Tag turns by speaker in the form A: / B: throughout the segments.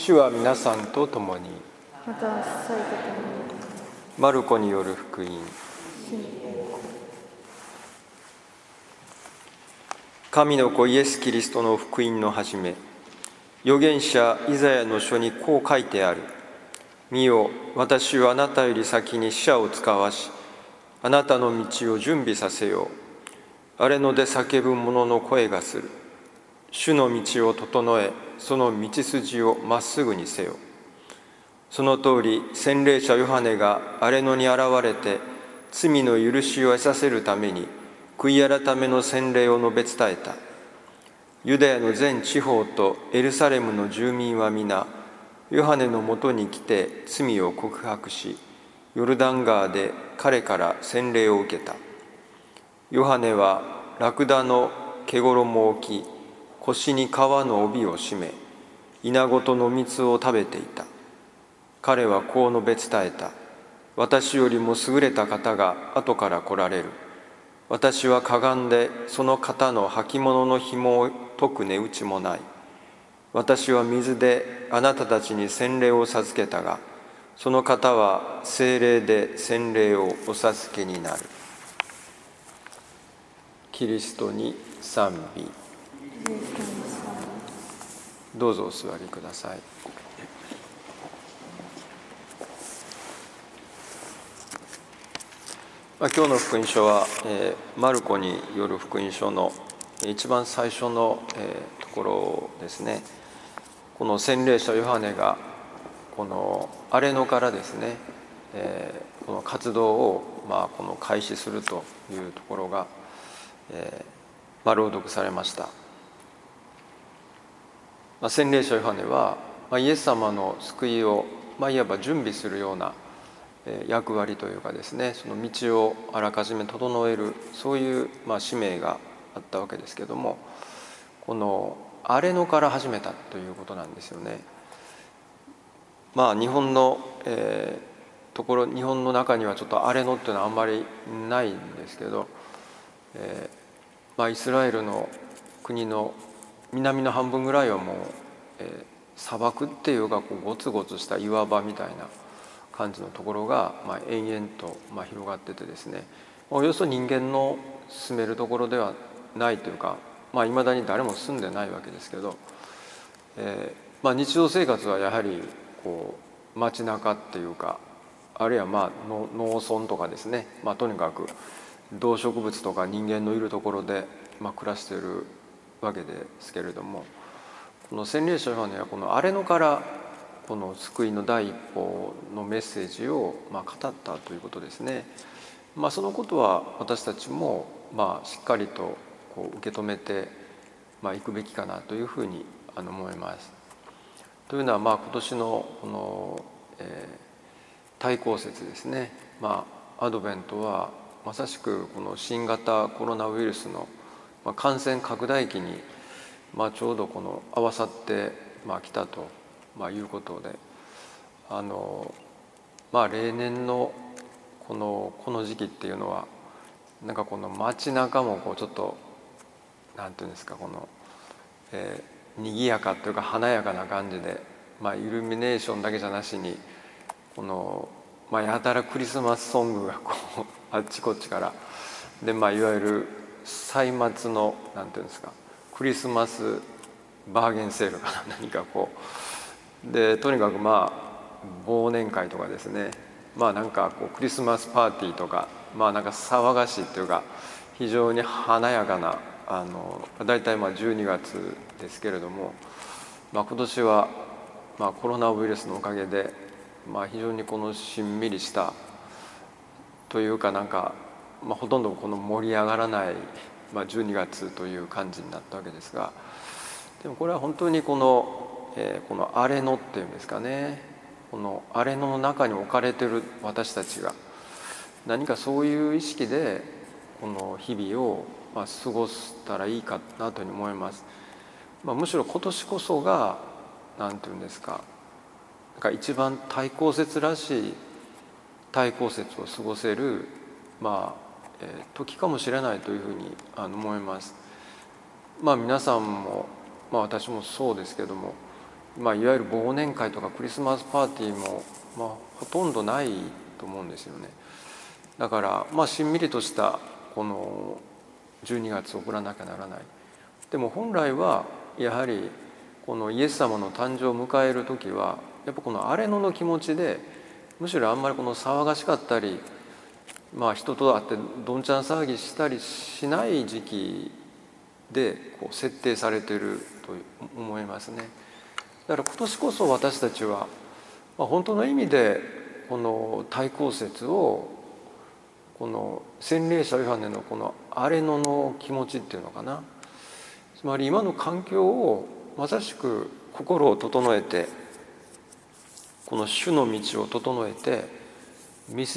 A: 主は皆さんと共に。
B: また祭と共に。
A: マルコによる福音。神の子イエス・キリストの福音の始め、預言者イザヤの書にこう書いてある。見よ、私はあなたより先に使者を使わし、あなたの道を準備させよう。荒れ野で叫ぶ者の声がする。主の道を整え、その道筋をまっすぐにせよ。その通り、洗礼者ヨハネが荒れ野に現れて、罪の許しを得させるために、悔い改めの洗礼を述べ伝えた。ユダヤの全地方とエルサレムの住民は皆、ヨハネのもとに来て罪を告白し、ヨルダン川で彼から洗礼を受けた。ヨハネはラクダの毛衣を着、腰に革の帯を締め、稲ごとの蜜を食べていた。彼はこう述べ伝えた。私よりも優れた方が後から来られる。私はかがんでその方の履物の紐を解く値打ちもない。私は水であなたたちに洗礼を授けたが、その方は聖霊で洗礼をお授けになる。キリストに賛美。どうぞお座りください。今日の福音書は、マルコによる福音書の一番最初の、ところですね。この洗礼者ヨハネがこの荒れ野からですね、この活動を、この開始するというところが、朗読されました。洗礼者ヨハネは、イエス様の救いを、いわば準備するような役割というかですね、その道をあらかじめ整える、そういう、使命があったわけですけども、この荒れ野から始めたということなんですよね。日本の、日本の中にはちょっと荒れ野っていうのはあんまりないんですけど、イスラエルの国の南の半分ぐらいはもう、砂漠っていうかゴツゴツした岩場みたいな感じのところが、延々と、広がっててですね、およそ人間の住めるところではないというか、いまだに誰も住んでないわけですけど、日常生活はやはりこう街中っていうか、あるいは農村とかですね、とにかく動植物とか人間のいるところで、暮らしているわけですけれども、この洗礼者ヨハネはこの荒れ野からこの救いの第一歩のメッセージを語ったということですね。そのことは私たちもしっかりとこう受け止めていくべきかなというふうに思います。というのは今年のこの対抗節ですね。アドベントはまさしくこの新型コロナウイルスの感染拡大期にちょうどこの合わさってきたということで、例年のこの時期っていうのはなんかこの街中もこうちょっとなんていうんですか、この、賑やかというか華やかな感じで、イルミネーションだけじゃなしにこの、やたらクリスマスソングがこうあっちこっちからで、いわゆる歳末のなんていうんですか、クリスマスバーゲンセールかな、何かこうで、とにかく忘年会とかですね、なんかこうクリスマスパーティーとか、なんか騒がしいっていうか非常に華やかなだいたい12月ですけれども、今年はコロナウイルスのおかげで非常にこのしんみりしたというか、なんかほとんどこの盛り上がらない12月という感じになったわけですが、でもこれは本当にこの荒れ野っていうんですかね、この荒れ野の中に置かれている私たちが何かそういう意識でこの日々を過ごしたらいいかなというふうに思います。むしろ今年こそがなんていうんですか、なんか一番対抗節らしい対抗節を過ごせる時かもしれないというふうに思います。皆さんも、私もそうですけども、 いわゆる忘年会とかクリスマスパーティーも、ほとんどないと思うんですよね。だからしんみりとしたこの12月を送らなきゃならない。でも本来はやはりこのイエス様の誕生を迎える時はやっぱこの荒れ野の気持ちで、むしろあんまりこの騒がしかったり、人と会ってどんちゃん騒ぎしたりしない時期でこう設定されていると思いますね。だから今年こそ私たちは、本当の意味でこの対抗節をこの洗礼者ヨハネのこの荒れ野の気持ちっていうのかな、つまり今の環境をまさしく心を整えて、この主の道を整えて道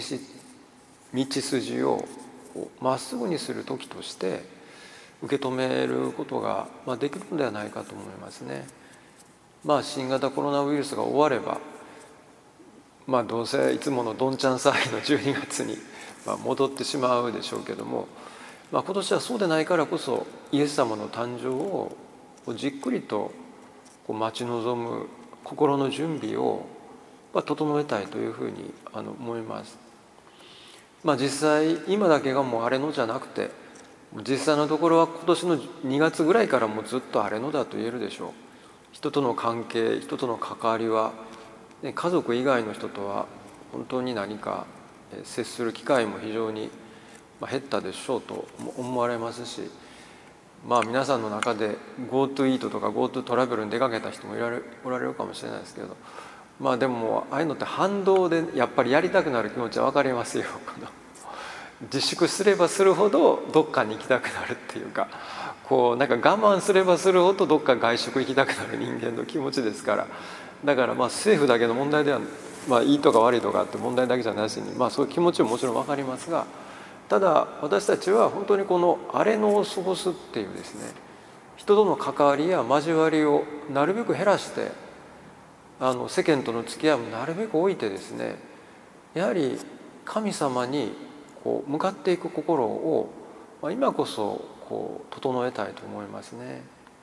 A: 筋をまっすぐにする時として受け止めることができるのではないかと思いますね。新型コロナウイルスが終われば、どうせいつものどんちゃん騒ぎの12月に戻ってしまうでしょうけども、今年はそうでないからこそイエス様の誕生をじっくりと待ち望む心の準備を整えたいというふうに思います。実際今だけがもう荒れ野じゃなくて、実際のところは今年の2月ぐらいからもうずっと荒れ野だと言えるでしょう。人との関係、人との関わりは、家族以外の人とは本当に何か接する機会も非常に減ったでしょうと思われますし、皆さんの中で GoTo イートとか GoTo トラベルに出かけた人もおられるかもしれないですけど、でもああいうのって反動でやっぱりやりたくなる気持ちは分かりますよ。自粛すればするほどどっかに行きたくなるっていうか、なんか我慢すればするほどどっか外食行きたくなる人間の気持ちですから。だから政府だけの問題では、いいとか悪いとかって問題だけじゃなしに、そういう気持ちももちろん分かりますが、ただ私たちは本当にこの荒れ野を過ごすっていうですね、人との関わりや交わりをなるべく減らして、世間との付き合いもなるべく置いてですね、やはり神様に向かっていく心を、今こそ整えたいと思いますね。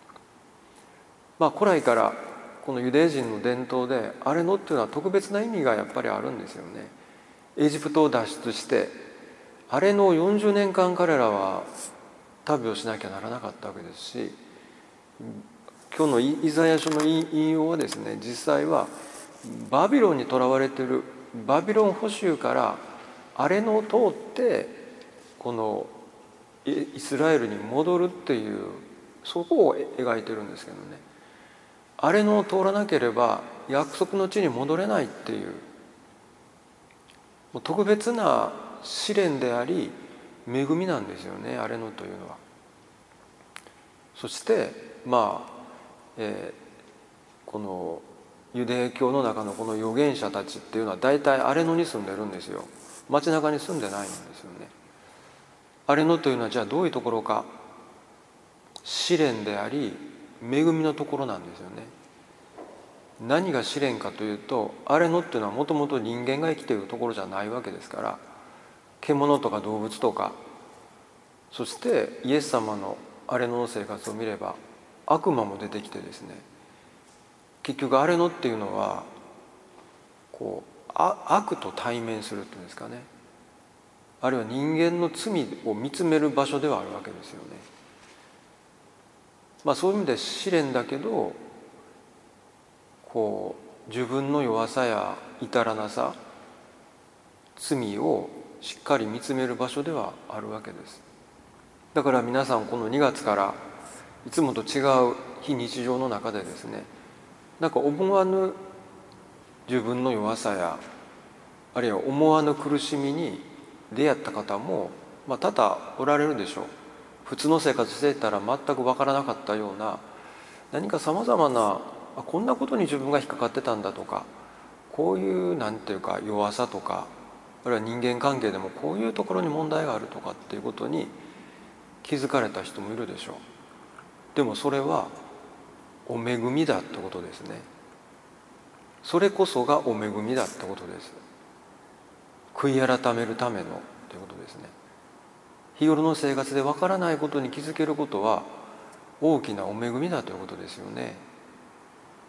A: 古来からこのユダヤ人の伝統で荒れ野っていうのは特別な意味がやっぱりあるんですよね。エジプトを脱出して荒れ野を40年間彼らは旅をしなきゃならなかったわけですし、今日のイザヤ書の引用はですね、実際はバビロンにとらわれているバビロン捕囚から荒れ野を通ってこのイスラエルに戻るっていう、そこを描いてるんですけどね。荒れ野を通らなければ約束の地に戻れないっていう、もう特別な試練であり恵みなんですよね、荒れ野というのは。そしてこのユダヤ教の中のこの預言者たちっていうのは大体荒れ野に住んでるんですよ。街中に住んでないんですよね。荒れ野というのはじゃあどういうところか、試練であり恵みのところなんですよね。何が試練かというと、荒れ野っていうのはもともと人間が生きているところじゃないわけですから、獣とか動物とか、そしてイエス様の荒れ野の生活を見れば悪魔も出てきてですね、結局荒れ野っていうのは悪と対面するっていうんですかね、あるいは人間の罪を見つめる場所ではあるわけですよね。そういう意味で試練だけど、自分の弱さや至らなさ、罪をしっかり見つめる場所ではあるわけです。だから皆さんこの2月からいつもと違う非日常の中でですね、なんか思わぬ自分の弱さや、あるいは思わぬ苦しみに出会った方も多々おられるでしょう。普通の生活していたら全く分からなかったような、何かさまざまな、こんなことに自分が引っかかってたんだとか、こういうなんていうか弱さとか、あるいは人間関係でもこういうところに問題があるとかっていうことに気づかれた人もいるでしょう。でもそれはお恵みだってことですね。それこそがお恵みだってことです。悔い改めるためのということですね。日頃の生活でわからないことに気づけることは大きなお恵みだということですよね。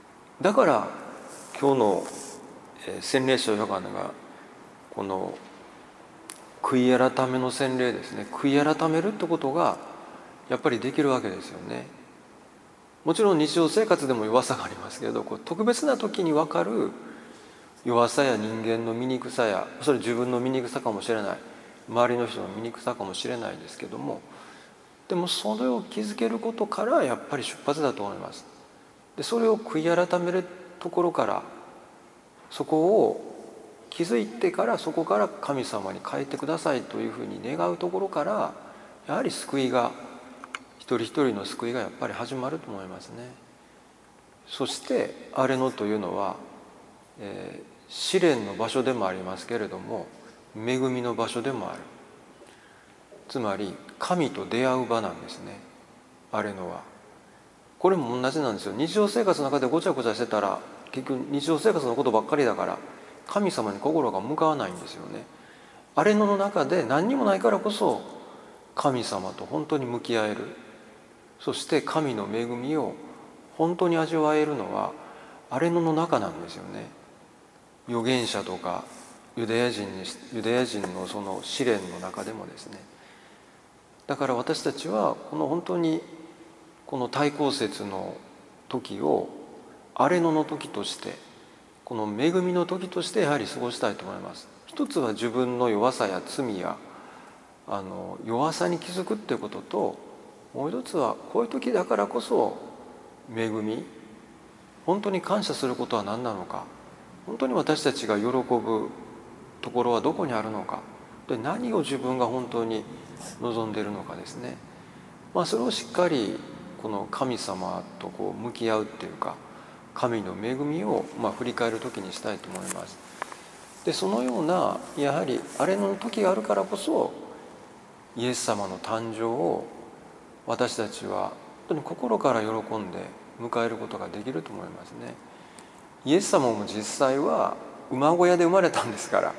A: だから今日の洗礼者ヨハネがこの悔い改めの洗礼ですね、悔い改めるってことがやっぱりできるわけですよね。もちろん日常生活でも弱さがありますけれど、特別な時に分かる弱さや人間の醜さや、それ自分の醜さかもしれない、周りの人の醜さかもしれないですけども、でもそれを気づけることからやっぱり出発だと思います。でそれを悔い改めるところから、そこを気づいてから、そこから神様に変えてくださいというふうに願うところから、やはり救いが、一人一人の救いがやっぱり始まると思いますね。そして荒れ野というのは、試練の場所でもありますけれども、恵みの場所でもある。つまり神と出会う場なんですね、荒れ野は。これも同じなんですよ。日常生活の中でごちゃごちゃしてたら、結局日常生活のことばっかりだから神様に心が向かわないんですよね。荒れ野の中で何にもないからこそ神様と本当に向き合える、そして神の恵みを本当に味わえるのは荒れ野の中なんですよね。預言者とかユダヤ人のその試練の中でもですね。だから私たちはこの本当にこの大洪節の時を荒れ野の時として、この恵みの時としてやはり過ごしたいと思います。一つは自分の弱さや罪や弱さに気づくっていうことと、もう一つはこういう時だからこそ恵み、本当に感謝することは何なのか、本当に私たちが喜ぶところはどこにあるのか、で何を自分が本当に望んでいるのかですね。それをしっかりこの神様とこう向き合うっていうか、神の恵みを振り返る時にしたいと思います。でそのようなやはりあれの時があるからこそ、イエス様の誕生を私たちは本当に心から喜んで迎えることができると思いますね。イエス様も実際は馬小屋で生まれたんですから、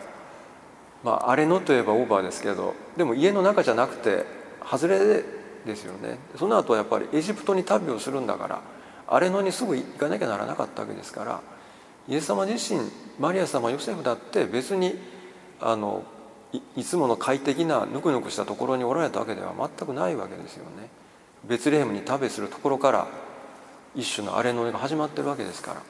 A: 荒れ野といえばオーバーですけど、でも家の中じゃなくて外れですよね。その後はやっぱりエジプトに旅をするんだから、荒れ野にすぐ行かなきゃならなかったわけですから、イエス様自身、マリア様、ヨセフだって別にいつもの快適なぬくぬくしたところにおられたわけでは全くないわけですよね。ベツレヘムに旅するところから一種の荒れ野が始まってるわけですから、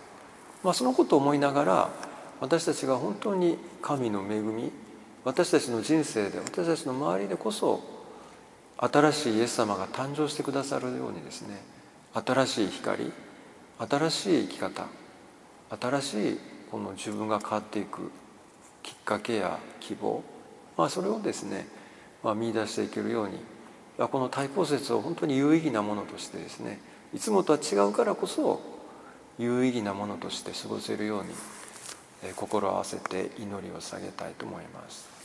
A: そのことを思いながら、私たちが本当に神の恵み、私たちの人生で、私たちの周りでこそ新しいイエス様が誕生してくださるようにですね、新しい光、新しい生き方、新しいこの自分が変わっていくきっかけや希望、それをですね、見出していけるように、この大洪節を本当に有意義なものとしてですね、いつもとは違うからこそ有意義なものとして過ごせるように心を合わせて祈りを捧げたいと思います。